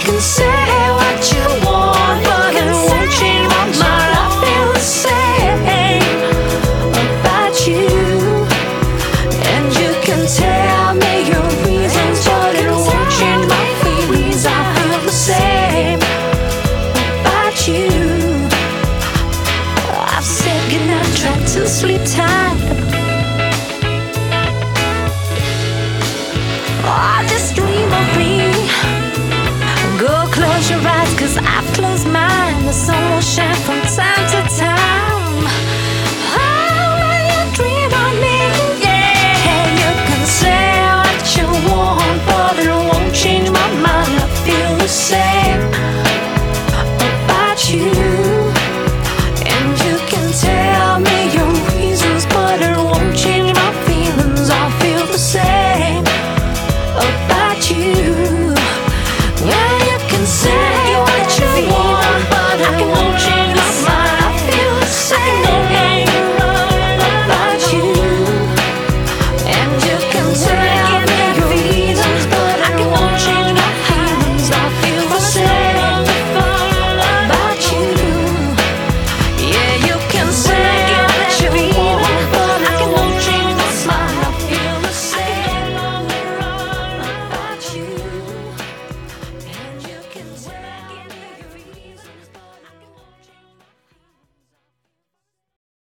can say what you want, but it won't change my mind. I feel the same about you, and you can tell me your reasons, but it won't change my feelings. I feel the same about you. I've said goodnight, tried to sleep tight. Oh, just dream of me. Go close your eyes, 'cause I've closed mine. The sun will shine from time to time. Oh, when you dream of me, yeah. You can say what you want, but it won't change my mind. I feel the same